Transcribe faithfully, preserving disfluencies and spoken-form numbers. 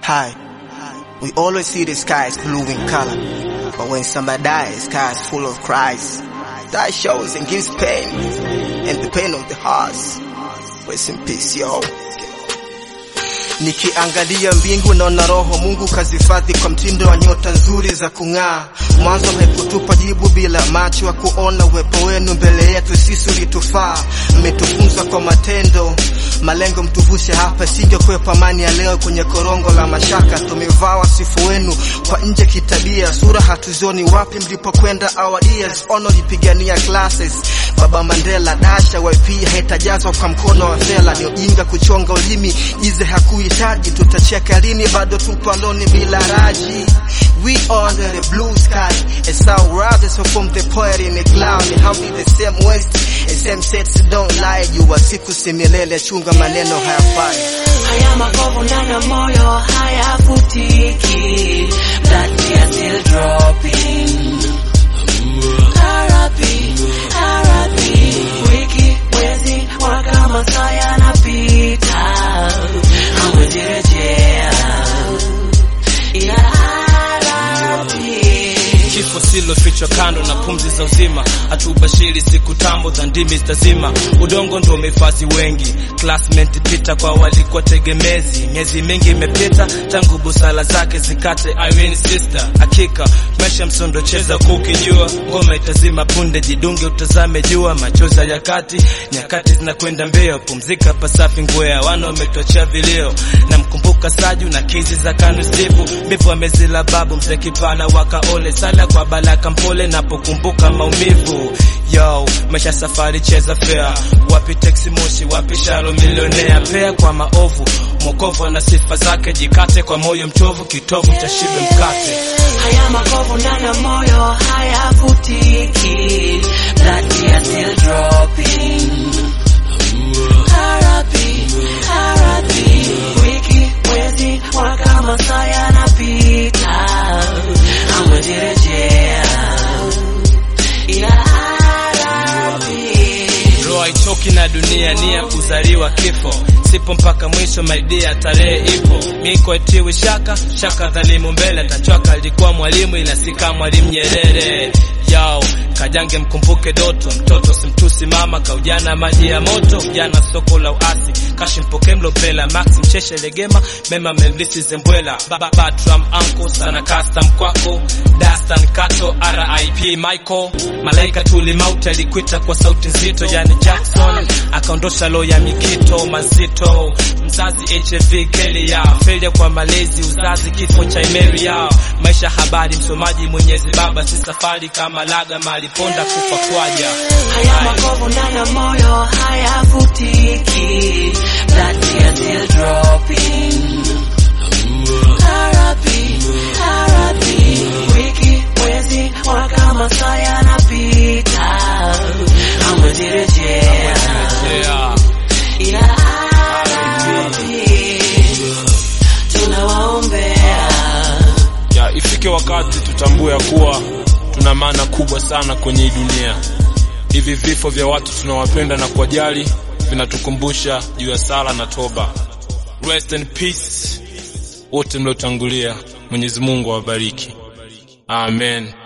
Hi. We always see the sky is blue in color, but when somebody dies, the sky is full of cries. That shows and gives pain, and the pain of the heart. Rest in peace, yo. Nikiangalia mbingu naona roho Mungu kazifadhi kwa mtindo wa nyota nzuri za kung'aa. Mwanzo haikutupa jibu bila macho wa kuona uwepo wenu mbele yetu sisi ulitufaa. Mmetufunza kwa matendo, malengo mtuvushe hapa singekwepa amani ya leo kwenye korongo la mashaka. Tumevaa wasifu wenu kwa nje kitabia, sura hatuzioni wapi mlipokwenda our ears. Ono lipigania classes, Baba Mandela dasha Y P haitajazwa kwa mkono wa fela. Ni ujinga kuchonga ulimi, ize hakuhitaji. Tutacheka lini bado tupo alone bila raji. We under the blue sky, it's our brothers who from the poet in the cloud. And how be the same west, the same sets don't lie. You are siku similele, chunga maneno hayafai. Haya makovu ndani ya moyo hayafutiki, blood tears still dropping. R I P, R I P, wiki, mwezi, mwaka, masaa yanapita, hamwezi rejea, ila R I P. Kifo silo fichwa kando na pumzi za uzima, atubashiri siku tambo za ndimi zitazima. Udongo ndo umefazi wengi, classmate pita kwa walikuwa tegemezi. Miezi mingi imepita tangu busala zake zikate Irene sister. Hakika maisha msondo cheza kukijua, ngoma itazima punde jidunge utazame jua. Machoza ya kati, nyakati zinakwenda mbio, pumzika pasafi ngwea wana wametuachia vilio. Na mkumbuka Saju na kizi za Kanu Stifu, mifu amezila babu mzee Kipana wakaole sala kwa balaka mpole napokumbuka maumivu. Yo, maisha safari cheza fair, wapi taxi moshi, wapi shalo milionea. Pea kwa maovu, mwokovu na sifa zake, jikate kwa moyo mchovu, kitovu cha shibe mkate. Haya makovu ndani ya moyo hayafutiki, blood tears still dropping. R I P, R I P, wiki, mwezi, mwaka, masaa yanapita, hamwezi rejea, ila R I P. Roho haichoki na dunia nia kuzaliwa kifo, sipo mpaka mwisho my dear tarehe ipo. Miko etiwi shaka, shaka dhalimu mbele, tachoka alikuwa mwalimu ila sika mwalimu Nyerere. Yao, kajange mkumbuke doto, mtoto simtusi mama kaujana maji ya moto. Jana soko la uasi, kashi mpoke mlopela, Max mcheshe legema, mema memlisi zembwela. Baba Batram uncle, sana custom kwako, Dastan Kato, R I P Michael. Malaika tuli mauti alikuita kwa sauti nzito, yani Jackson akaondosha lo ya mikito mazito. Mzazi H I V keli ya failure kwa malezi, uzazi kifo cha Mary ya maisha habari. Msomaji Mwenyezi Baba, si safari kama laga maliponda kufa kwaja. Haya makovu ndani ya moyo hayafutiki, blood tears still dropping. R I P, R I P, wiki, mwezi, mwaka, masaa yanapita, hamwezi rejea, ila R I P. Tunawaombea ya ifike wakati tutambue kuwa tuna maana kubwa sana kwenye hii dunia. Hivi vifo vya watu tunawapenda na kuwajali vinatukumbusha juu ya sala na toba. Rest in peace wote mliotangulia, Mwenyezi Mungu awabariki. Amen.